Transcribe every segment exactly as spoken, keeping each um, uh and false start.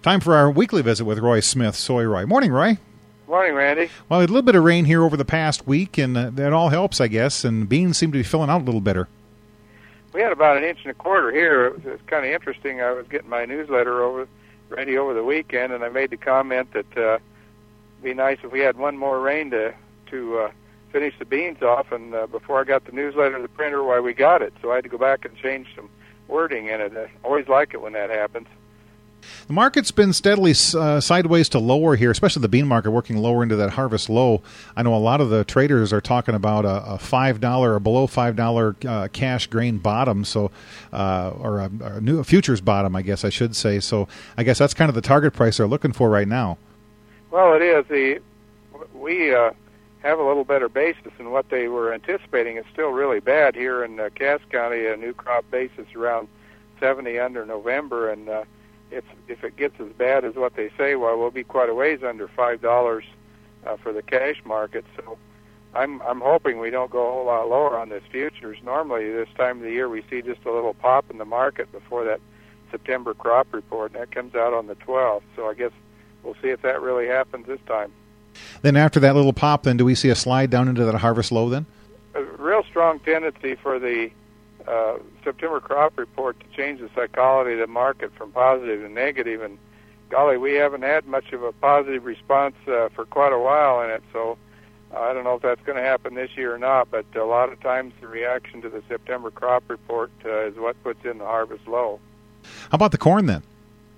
Time for our weekly visit with Roy Smith, Soy Roy. Morning, Roy. Morning, Randy. Well, a little bit of rain here over the past week, and uh, that all helps, I guess, and beans seem to be filling out a little better. We had about an inch and a quarter here. It was, it was kind of interesting. I was getting my newsletter over ready over the weekend, and I made the comment that uh, it'd be nice if we had one more rain to to uh, finish the beans off. And uh, before I got the newsletter to the printer, why we got it, so I had to go back and change some wording in it. I always like it when that happens. The market's been steadily uh, sideways to lower here, especially the bean market, working lower into that harvest low. I know a lot of the traders are talking about a, a five dollars or below five dollars uh, cash grain bottom, so uh, or a, a new a futures bottom, I guess I should say. So I guess that's kind of the target price they're looking for right now. Well, it is. The we uh, have a little better basis than what they were anticipating. It's still really bad here in uh, Cass County. A new crop basis around seventy under November, and uh, If if it gets as bad as what they say, well, we'll be quite a ways under five dollars uh, for the cash market. So I'm I'm hoping we don't go a whole lot lower on this futures. Normally, this time of the year, we see just a little pop in the market before that September crop report, and that comes out on the twelfth. So I guess we'll see if that really happens this time. Then after that little pop, then do we see a slide down into that harvest low then? A real strong tendency for the Uh, September crop report to change the psychology of the market from positive to negative, and golly, we haven't had much of a positive response uh, for quite a while in it, so uh, I don't know if that's going to happen this year or not, but a lot of times the reaction to the September crop report uh, is what puts in the harvest low. How about the corn then?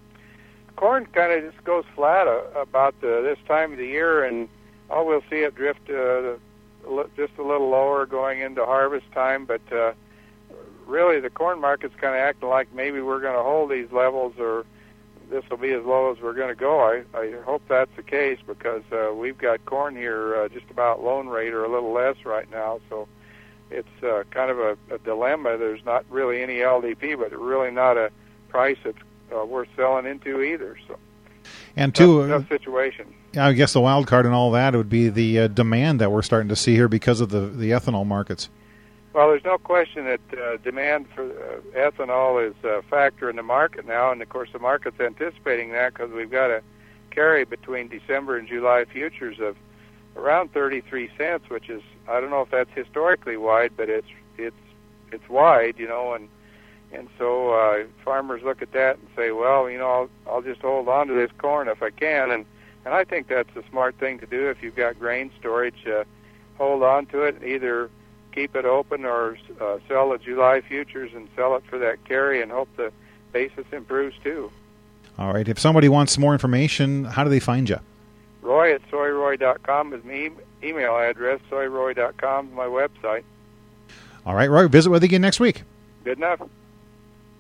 Corn kind of just goes flat uh, about uh, this time of the year, and oh, we'll see it drift uh, just a little lower going into harvest time, but uh, really, the corn market's kind of acting like maybe we're going to hold these levels, or this will be as low as we're going to go. I, I hope that's the case, because uh, we've got corn here uh, just about loan rate or a little less right now. So it's uh, kind of a, a dilemma. There's not really any L D P, but really not a price that's uh, worth selling into either. So and two, tough, tough situation. I guess the wild card and all that would be the uh, demand that we're starting to see here because of the the ethanol markets. Well, there's no question that uh, demand for uh, ethanol is a factor in the market now, and of course the market's anticipating that because we've got a carry between December and July futures of around thirty-three cents, which is, I don't know if that's historically wide, but it's it's it's wide, you know, and and so uh, farmers look at that and say, well, you know, I'll, I'll just hold on to this corn if I can, and and I think that's a smart thing to do if you've got grain storage. Uh, hold on to it, either keep it open or uh, sell the July futures and sell it for that carry and hope the basis improves too. All right. If somebody wants more information, how do they find you? Roy at soy roy dot com is my email address. soy roy dot com is my website. All right, Roy. Visit with you again next week. Good enough.